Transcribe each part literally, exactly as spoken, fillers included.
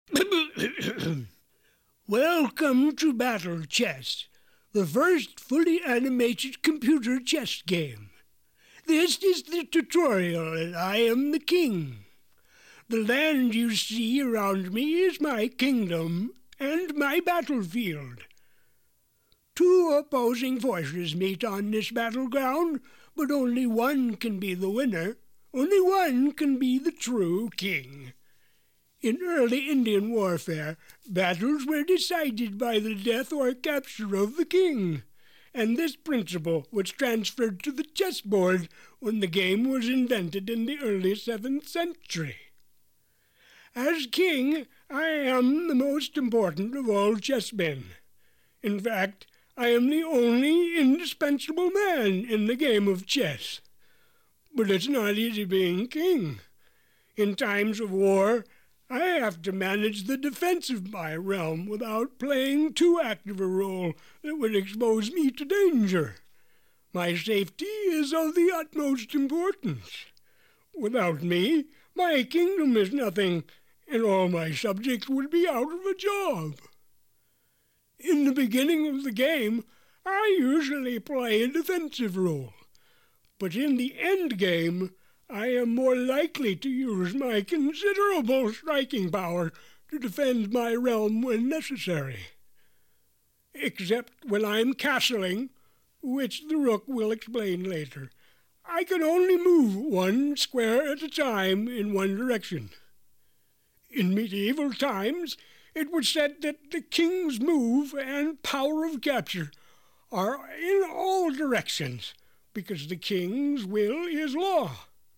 Welcome to Battle Chess, the first fully animated computer chess game. This is the tutorial, and I am the king. The land you see around me is my kingdom and my battlefield. Two opposing forces meet on this battleground, but only one can be the winner. Only one can be the true king. In early Indian warfare, battles were decided by the death or capture of the king, and this principle was transferred to the chessboard when the game was invented in the early seventh century. As king, I am the most important of all chessmen. In fact, I am the only indispensable man in the game of chess. But it's not easy being king. In times of war, I have to manage the defense of my realm without playing too active a role that would expose me to danger. My safety is of the utmost importance. Without me, my kingdom is nothing, and all my subjects would be out of a job. In the beginning of the game, I usually play a defensive role, but in the end game, I am more likely to use my considerable striking power to defend my realm when necessary. Except when I'm castling, which the rook will explain later. I can only move one square at a time in one direction. In medieval times, it was said that the king's move and power of capture are in all directions, because the king's will is law.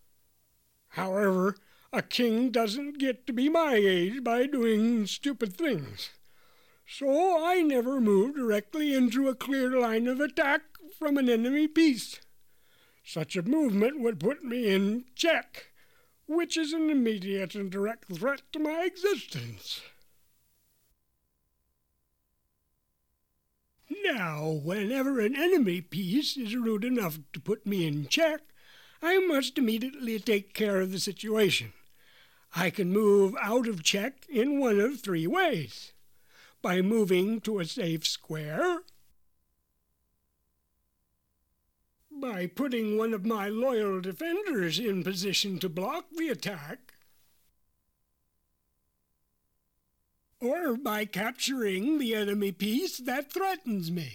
However, a king doesn't get to be my age by doing stupid things. So I never move directly into a clear line of attack from an enemy piece. Such a movement would put me in check, which is an immediate and direct threat to my existence. Now, whenever an enemy piece is rude enough to put me in check, I must immediately take care of the situation. I can move out of check in one of three ways. By moving to a safe square, by putting one of my loyal defenders in position to block the attack, or by capturing the enemy piece that threatens me.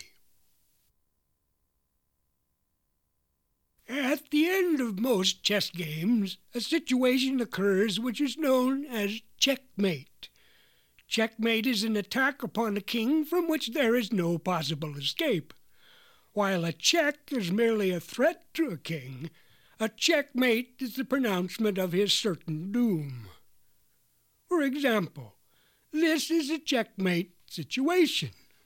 At the end of most chess games, a situation occurs which is known as checkmate. Checkmate is an attack upon a king from which there is no possible escape. While a check is merely a threat to a king, a checkmate is the pronouncement of his certain doom. For example, this is a checkmate situation.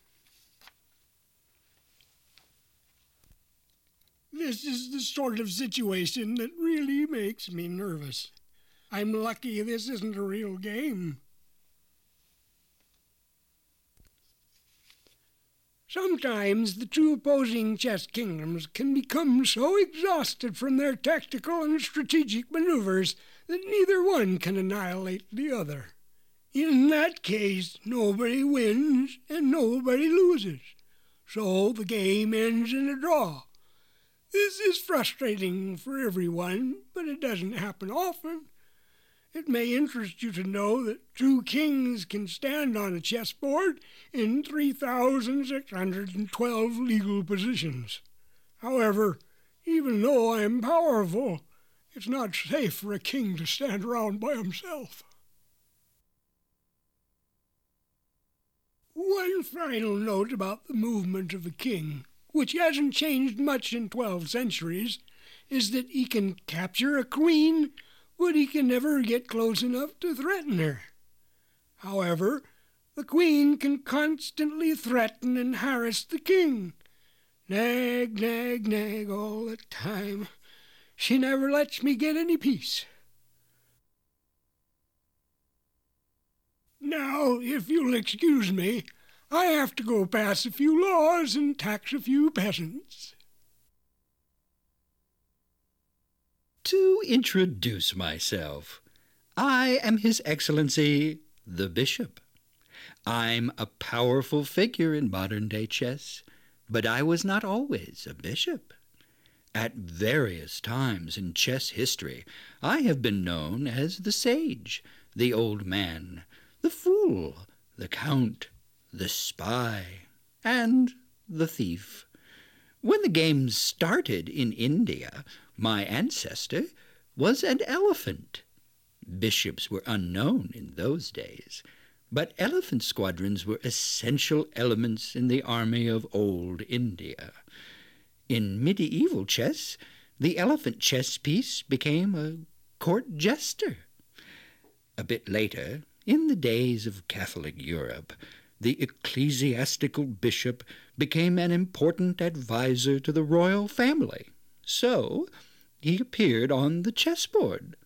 This is the sort of situation that really makes me nervous. I'm lucky this isn't a real game. Sometimes the two opposing chess kingdoms can become so exhausted from their tactical and strategic maneuvers that neither one can annihilate the other. In that case, nobody wins and nobody loses, so the game ends in a draw. This is frustrating for everyone, but it doesn't happen often. It may interest you to know that two kings can stand on a chessboard in three thousand six hundred twelve legal positions. However, even though I'm powerful, it's not safe for a king to stand around by himself. One final note about the movement of a king, which hasn't changed much in twelve centuries, is that he can capture a queen, but he can never get close enough to threaten her. However, the queen can constantly threaten and harass the king. Nag, nag, nag all the time. She never lets me get any peace. Now, if you'll excuse me, I have to go pass a few laws and tax a few peasants. To introduce myself, I am His Excellency the bishop. I'm a powerful figure in modern-day chess, but I was not always a bishop. At various times in chess history, I have been known as the sage, the old man, the fool, the count, the spy, and the thief. When the game started in India, my ancestor was an elephant. Bishops were unknown in those days, but elephant squadrons were essential elements in the army of old India. In medieval chess, the elephant chess piece became a court jester. A bit later, in the days of Catholic Europe, the ecclesiastical bishop became an important advisor to the royal family. So he appeared on the chessboard.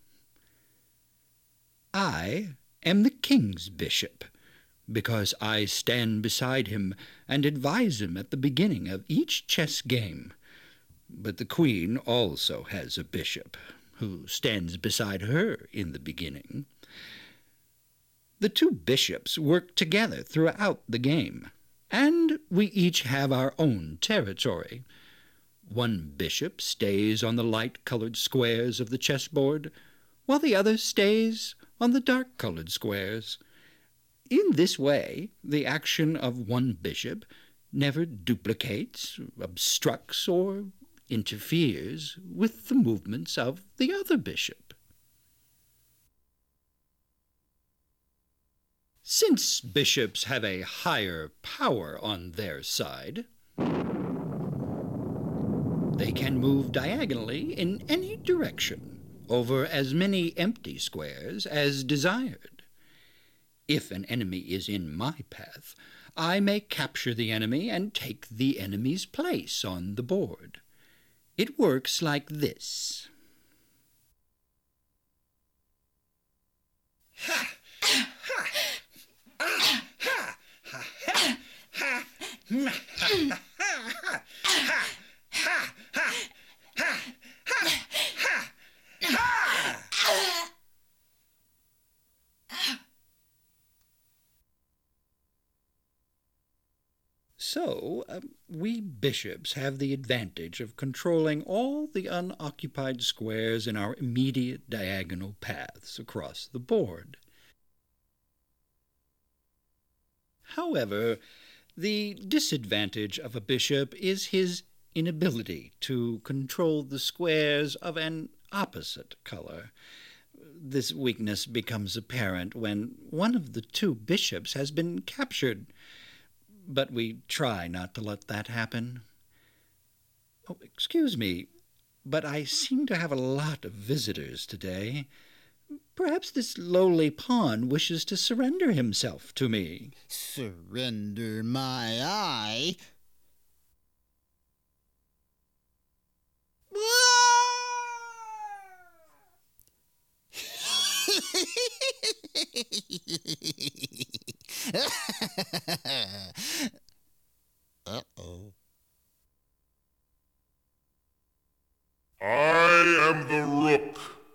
I am the king's bishop, because I stand beside him and advise him at the beginning of each chess game. But the queen also has a bishop, who stands beside her in the beginning. The two bishops work together throughout the game, and we each have our own territory. One bishop stays on the light-colored squares of the chessboard, while the other stays on the dark-colored squares. In this way, the action of one bishop never duplicates, obstructs, or interferes with the movements of the other bishop. Since bishops have a higher power on their side, they can move diagonally in any direction over as many empty squares as desired. If an enemy is in my path, I may capture the enemy and take the enemy's place on the board. It works like this. Ha! Ha! Ah! Ha! Ha! Ha! Ha! Ha! Ha! Ha! Ha! Ha! Ha! Ha! So, uh, we bishops have the advantage of controlling all the unoccupied squares in our immediate diagonal paths across the board. However, the disadvantage of a bishop is his inability to control the squares of an opposite color. This weakness becomes apparent when one of the two bishops has been captured, but we try not to let that happen. Oh, excuse me, but I seem to have a lot of visitors today. Perhaps this lowly pawn wishes to surrender himself to me. Surrender my eye? Uh-oh. I am the rook.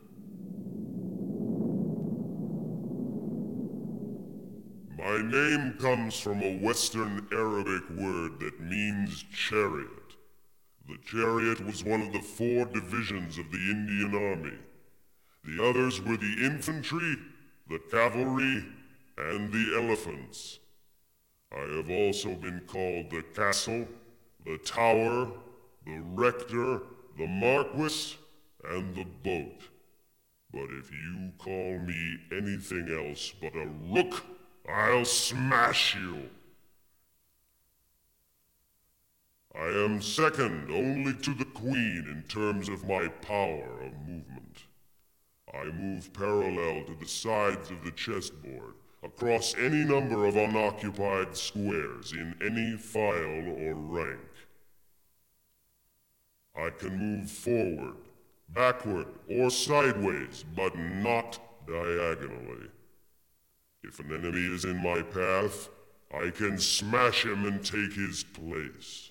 My name comes from a Western Arabic word that means chariot. The chariot was one of the four divisions of the Indian Army. The others were the infantry, the cavalry, and the elephants. I have also been called the castle, the tower, the rector, the marquis, and the boat. But if you call me anything else but a rook, I'll smash you. I am second only to the queen in terms of my power of movement. I move parallel to the sides of the chessboard, across any number of unoccupied squares in any file or rank. I can move forward, backward, or sideways, but not diagonally. If an enemy is in my path, I can smash him and take his place.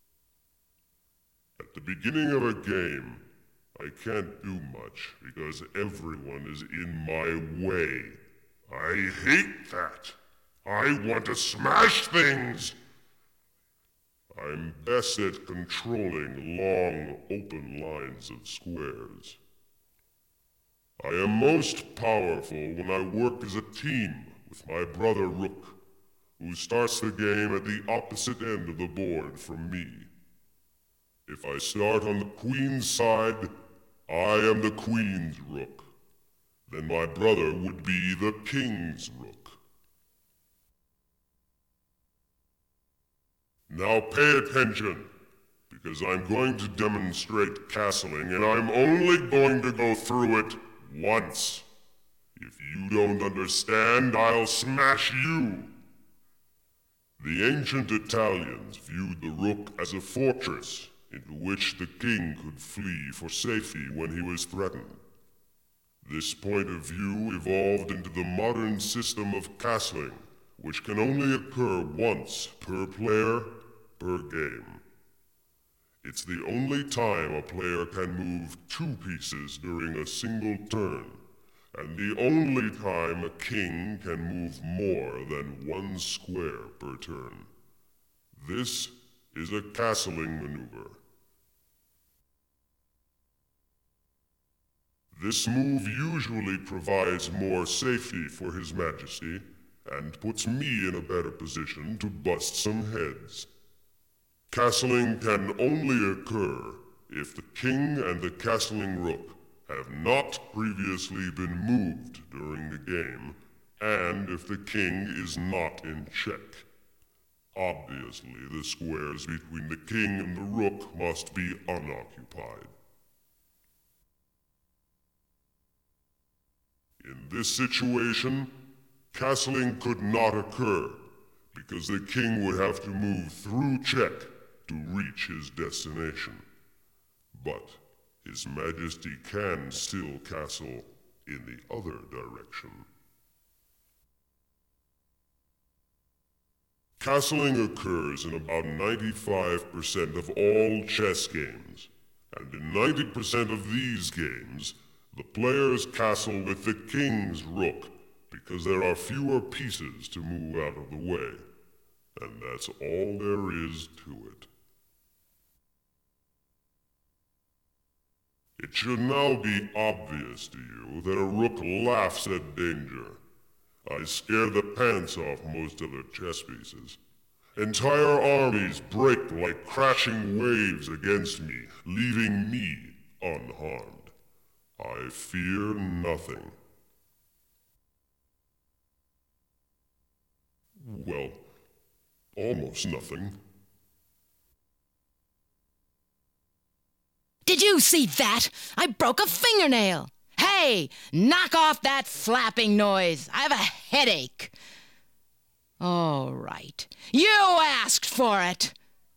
At the beginning of a game, I can't do much because everyone is in my way. I hate that. I want to smash things. I'm best at controlling long, open lines of squares. I am most powerful when I work as a team with my brother Rook, who starts the game at the opposite end of the board from me. If I start on the queen's side, I am the queen's rook. Then my brother would be the king's rook. Now pay attention, because I'm going to demonstrate castling, and I'm only going to go through it once. If you don't understand, I'll smash you. The ancient Italians viewed the rook as a fortress into which the king could flee for safety when he was threatened. This point of view evolved into the modern system of castling, which can only occur once per player per game. It's the only time a player can move two pieces during a single turn, and the only time a king can move more than one square per turn. This is a castling maneuver. This move usually provides more safety for His Majesty, and puts me in a better position to bust some heads. Castling can only occur if the king and the castling rook have not previously been moved during the game, and if the king is not in check. Obviously, the squares between the king and the rook must be unoccupied. In this situation, castling could not occur, because the king would have to move through check to reach his destination. But His Majesty can still castle in the other direction. Castling occurs in about ninety-five percent of all chess games, and in ninety percent of these games, the players castle with the king's rook because there are fewer pieces to move out of the way, and that's all there is to it. It should now be obvious to you that a rook laughs at danger. I scare the pants off most other chess pieces. Entire armies break like crashing waves against me, leaving me unharmed. I fear nothing. Well, almost nothing. Did you see that? I broke a fingernail. Hey, knock off that flapping noise. I have a headache. All right. You asked for it.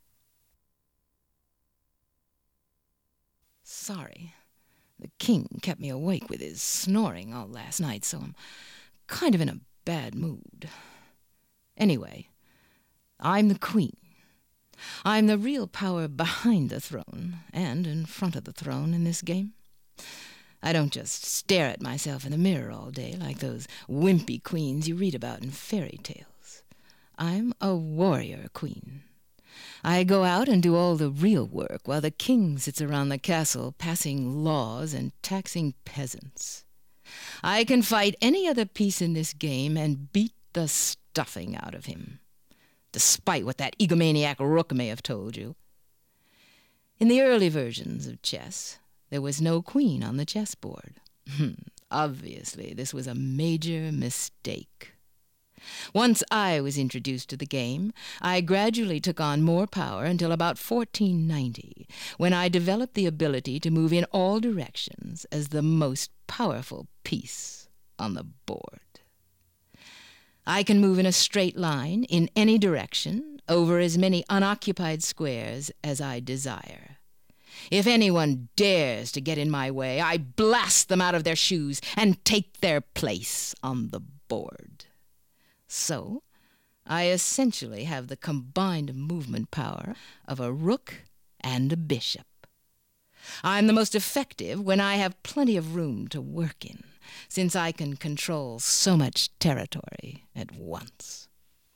Sorry. The king kept me awake with his snoring all last night, so I'm kind of in a bad mood. Anyway, I'm the queen. I'm the real power behind the throne, and in front of the throne in this game. I don't just stare at myself in the mirror all day like those wimpy queens you read about in fairy tales. I'm a warrior queen. I go out and do all the real work while the king sits around the castle passing laws and taxing peasants. I can fight any other piece in this game and beat the stuffing out of him, despite what that egomaniac rook may have told you. In the early versions of chess, there was no queen on the chessboard. Obviously, this was a major mistake. Once I was introduced to the game, I gradually took on more power until about fourteen ninety, when I developed the ability to move in all directions as the most powerful piece on the board. I can move in a straight line in any direction over as many unoccupied squares as I desire. If anyone dares to get in my way, I blast them out of their shoes and take their place on the board. So, I essentially have the combined movement power of a rook and a bishop. I'm the most effective when I have plenty of room to work in, since I can control so much territory at once.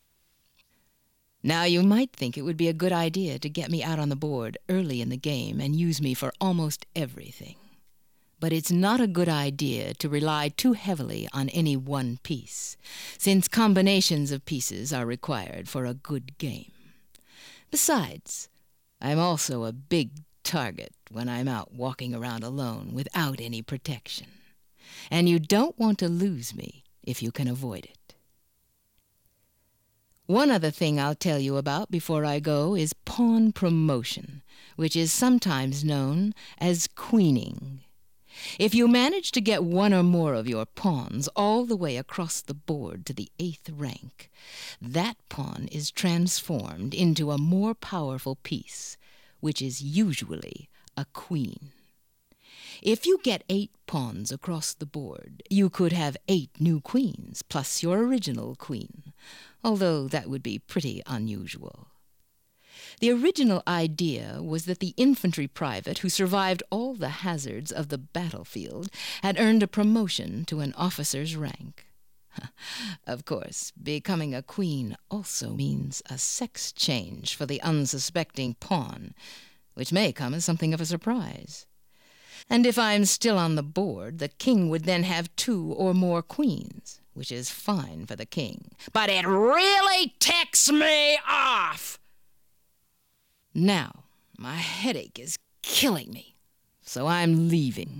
Now, you might think it would be a good idea to get me out on the board early in the game and use me for almost everything. But it's not a good idea to rely too heavily on any one piece, since combinations of pieces are required for a good game. Besides, I'm also a big target when I'm out walking around alone without any protection, and you don't want to lose me if you can avoid it. One other thing I'll tell you about before I go is pawn promotion, which is sometimes known as queening. If you manage to get one or more of your pawns all the way across the board to the eighth rank, that pawn is transformed into a more powerful piece, which is usually a queen. If you get eight pawns across the board, you could have eight new queens plus your original queen, although that would be pretty unusual. The original idea was that the infantry private who survived all the hazards of the battlefield had earned a promotion to an officer's rank. Of course, becoming a queen also means a sex change for the unsuspecting pawn, which may come as something of a surprise. And if I'm still on the board, the king would then have two or more queens, which is fine for the king. But it really ticks me off! Now, my headache is killing me, so I'm leaving.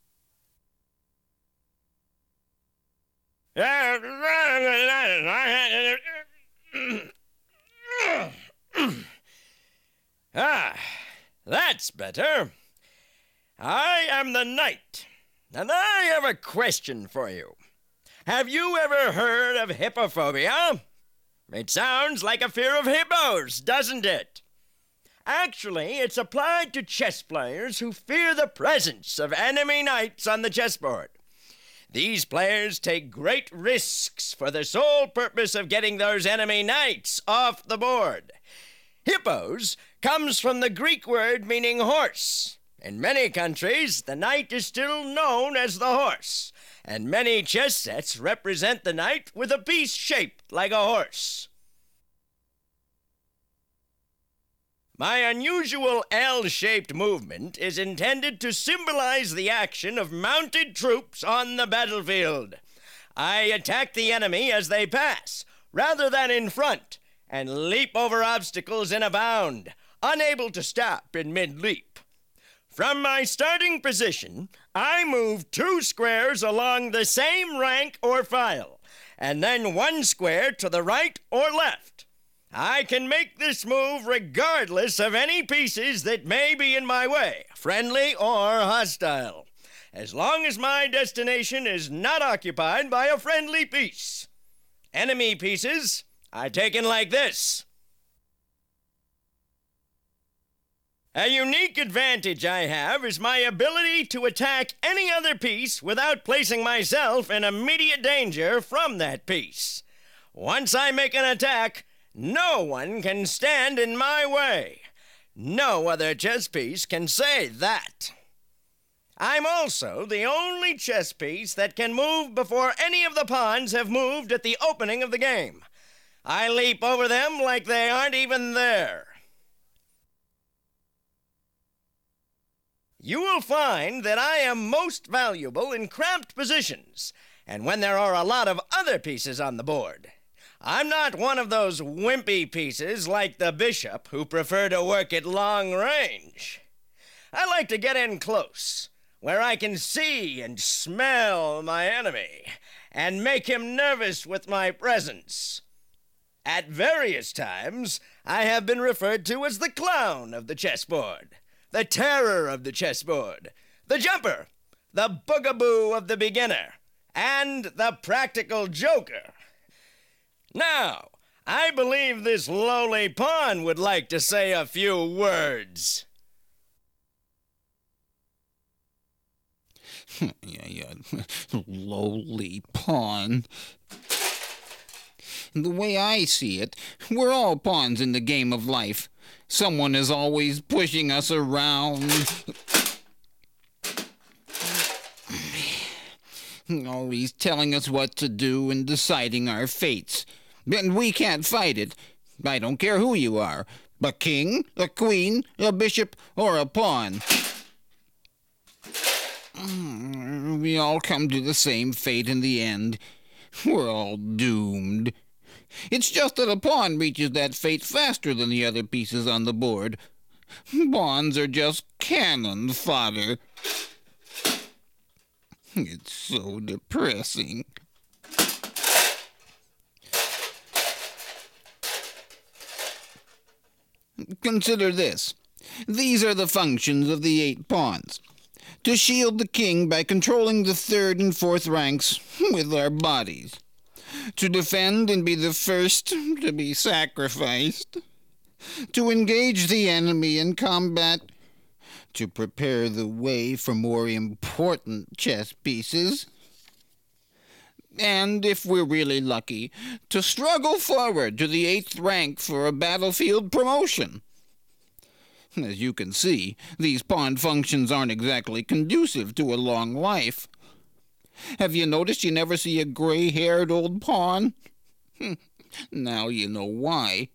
Ah, that's better. I am the knight, and I have a question for you. Have you ever heard of hippophobia? It sounds like a fear of hippos, doesn't it? Actually, it's applied to chess players who fear the presence of enemy knights on the chessboard. These players take great risks for the sole purpose of getting those enemy knights off the board. Hippos comes from the Greek word meaning horse. In many countries, the knight is still known as the horse, and many chess sets represent the knight with a piece shaped like a horse. My unusual L-shaped movement is intended to symbolize the action of mounted troops on the battlefield. I attack the enemy as they pass, rather than in front, and leap over obstacles in a bound, unable to stop in mid-leap. From my starting position, I move two squares along the same rank or file, and then one square to the right or left. I can make this move regardless of any pieces that may be in my way, friendly or hostile, as long as my destination is not occupied by a friendly piece. Enemy pieces I take in like this. A unique advantage I have is my ability to attack any other piece without placing myself in immediate danger from that piece. Once I make an attack, no one can stand in my way. No other chess piece can say that. I'm also the only chess piece that can move before any of the pawns have moved at the opening of the game. I leap over them like they aren't even there. You will find that I am most valuable in cramped positions, and when there are a lot of other pieces on the board. I'm not one of those wimpy pieces like the bishop who prefer to work at long range. I like to get in close, where I can see and smell my enemy, and make him nervous with my presence. At various times, I have been referred to as the clown of the chessboard, the terror of the chessboard, the jumper, the bugaboo of the beginner, and the practical joker. Now, I believe this lowly pawn would like to say a few words. yeah, yeah, lowly pawn. The way I see it, we're all pawns in the game of life. Someone is always pushing us around. always telling us what to do and deciding our fates. And we can't fight it. I don't care who you are, a king, a queen, a bishop, or a pawn. We all come to the same fate in the end. We're all doomed. It's just that a pawn reaches that fate faster than the other pieces on the board. Pawns are just cannon fodder. It's so depressing. Consider this. These are the functions of the eight pawns. To shield the king by controlling the third and fourth ranks with our bodies. To defend and be the first to be sacrificed. To engage the enemy in combat. To prepare the way for more important chess pieces. And, if we're really lucky, to struggle forward to the eighth rank for a battlefield promotion. As you can see, these pawn functions aren't exactly conducive to a long life. Have you noticed you never see a gray-haired old pawn? Now you know why.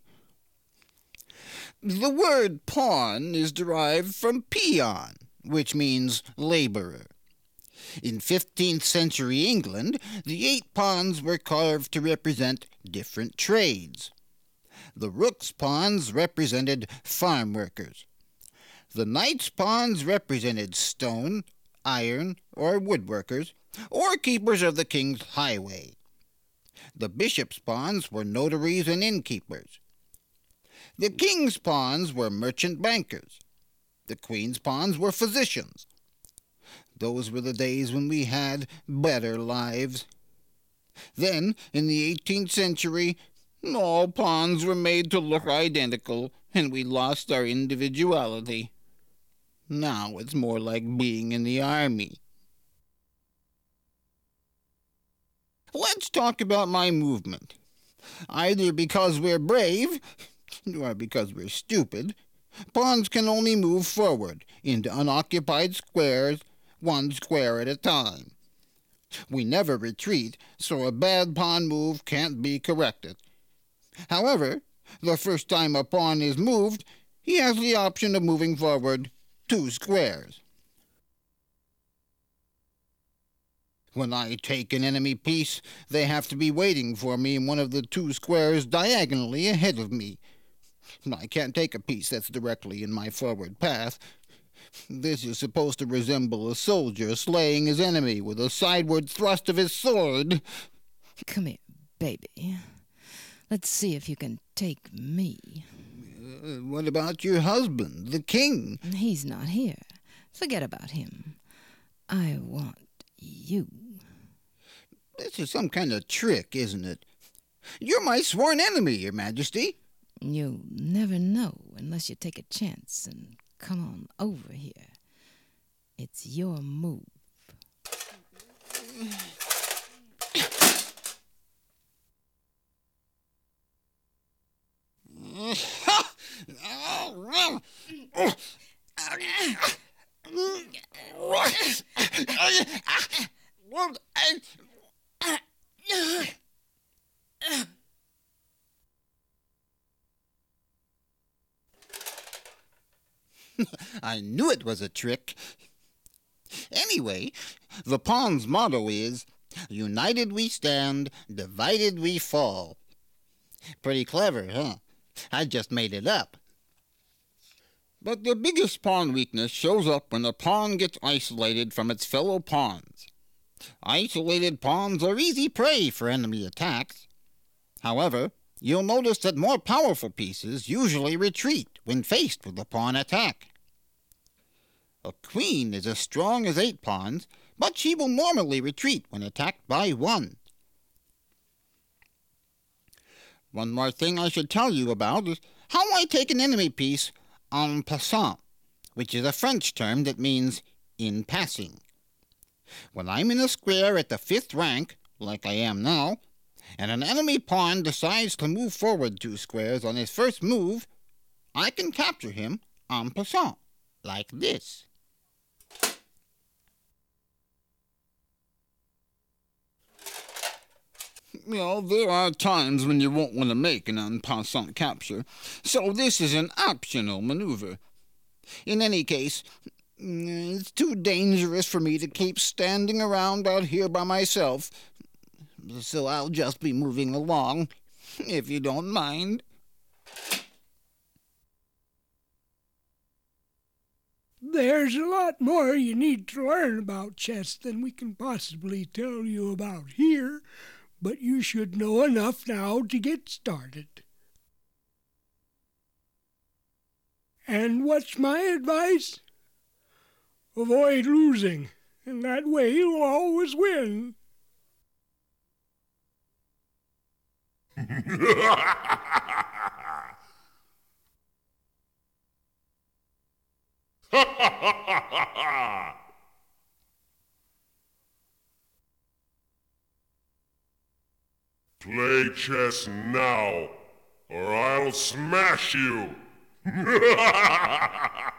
The word pawn is derived from peon, which means laborer. In fifteenth century England, the eight pawns were carved to represent different trades. The rook's pawns represented farm workers. The knight's pawns represented stone, iron, or woodworkers, or keepers of the king's highway. The bishop's pawns were notaries and innkeepers. The king's pawns were merchant bankers. The queen's pawns were physicians. Those were the days when we had better lives. Then, in the eighteenth century, all pawns were made to look identical, and we lost our individuality. Now it's more like being in the army. Let's talk about my movement. Either because we're brave, or because we're stupid, pawns can only move forward into unoccupied squares, one square at a time. We never retreat, so a bad pawn move can't be corrected. However, the first time a pawn is moved, he has the option of moving forward two squares. When I take an enemy piece, they have to be waiting for me in one of the two squares diagonally ahead of me. I can't take a piece that's directly in my forward path. This is supposed to resemble a soldier slaying his enemy with a sideward thrust of his sword. Come here, baby. Let's see if you can take me. Uh, what about your husband, the king? He's not here. Forget about him. I want you. This is some kind of trick, isn't it? You're my sworn enemy, Your Majesty. You'll never know unless you take a chance and come on over here. It's your move. I knew it was a trick. Anyway, the pawn's motto is, united we stand, divided we fall. Pretty clever, huh? I just made it up. But the biggest pawn weakness shows up when a pawn gets isolated from its fellow pawns. Isolated pawns are easy prey for enemy attacks. However, you'll notice that more powerful pieces usually retreat when faced with a pawn attack. A queen is as strong as eight pawns, but she will normally retreat when attacked by one. One more thing I should tell you about is how I take an enemy piece en passant, which is a French term that means in passing. When I'm in a square at the fifth rank, like I am now, and an enemy pawn decides to move forward two squares on his first move, I can capture him en passant, like this. You know, there are times when you won't want to make an en passant capture, so this is an optional maneuver. In any case, it's too dangerous for me to keep standing around out here by myself, so I'll just be moving along, if you don't mind. There's a lot more you need to learn about chess than we can possibly tell you about here, but you should know enough now to get started. And what's my advice? Avoid losing, and that way you'll always win. Play chess now, or I'll smash you!